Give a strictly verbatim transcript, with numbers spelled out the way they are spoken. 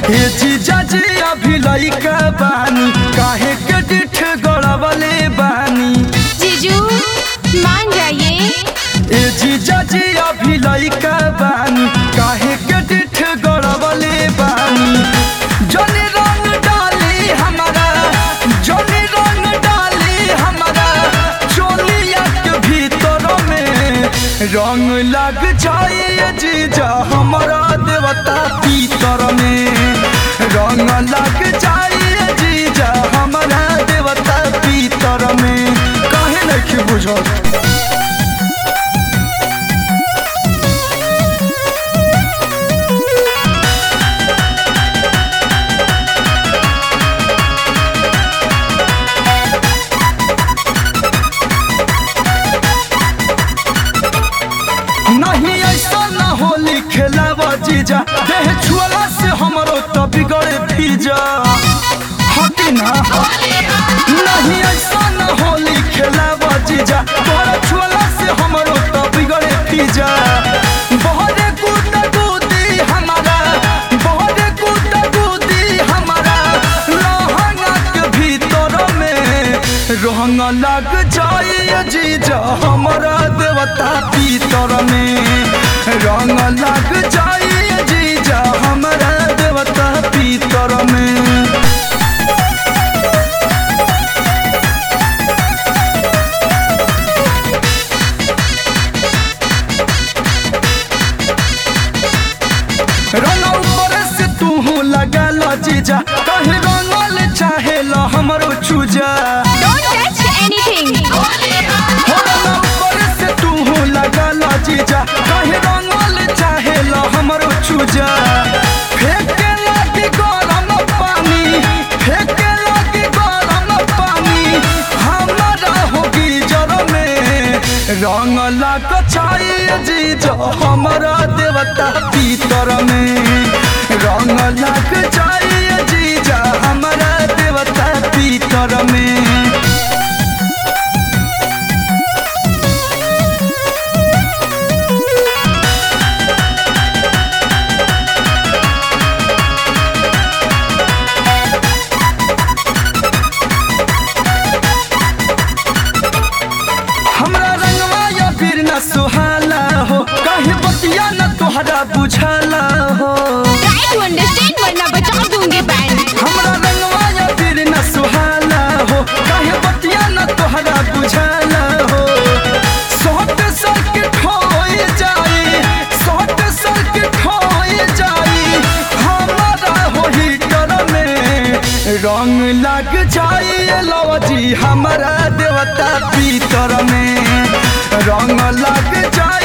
हे जीजा जी अभी लइका बानी काहे के डिठ गड़बले बानी। जीजू मान जाइए। ए जीजा जी अभी लइका बानी काहे के डिठ गड़बले बानी। जनी रंग डाली हमारा जनी रंग डाली हमारा चोलिया के भीतर में रंग लग जाए जीजा हमारा देवता भीतर में रंग लग जाए जीजा हमारा देवता भीतर में काहे नहीं बुझत। नहीं ऐसा ना होली खेलावा जीजा देह छुअला से हमरो तो बिगड़े भीजा हटी ना। नहीं ऐसा ना होली खेलावा जीजा तोरा छुअला से हमरो तो बिगड़े भीजा। बहुत कूद कूदी हमारा बहुत कूद कूदी हमारा लहंगा के भीतर में रंग लग जाए जीजा हमारा देवता भीतर में रंग लग जाए जीजा हमारा देवता भीतर में। रंग ऊपर से तू लगा लो जीजा कहीं रंगल चाहे लो हमरो चूजा। Don't touch anything. ऊपर से तू लगा लो जीजा कहीं रंगल चाहे लो हमरो चूजा। फेंके लगी गरम पानी फेंके लगी गरम पानी हमारा होगी जर में रंग लग चाहिए जीजा हमारा देवता भीतर में रंग लग चाहिए जीजा हमारा देवता भीतर में। हमरा रंगवा या फिर न सुहाला हो कहीं बतिया न तोहरा बुझाला हो। Try to understand वरना बचा दूंगी बैंड। हमरा रंगवा या फिर न सुहाला हो कहीं बतिया न तोहरा बुझाला हो। सोट सर्किट होए जाए सोट सर्किट होए जाए हमारा हो हीटर में रंग लग जाए लवजी हमारा देवता भीतर में रंग लग जाए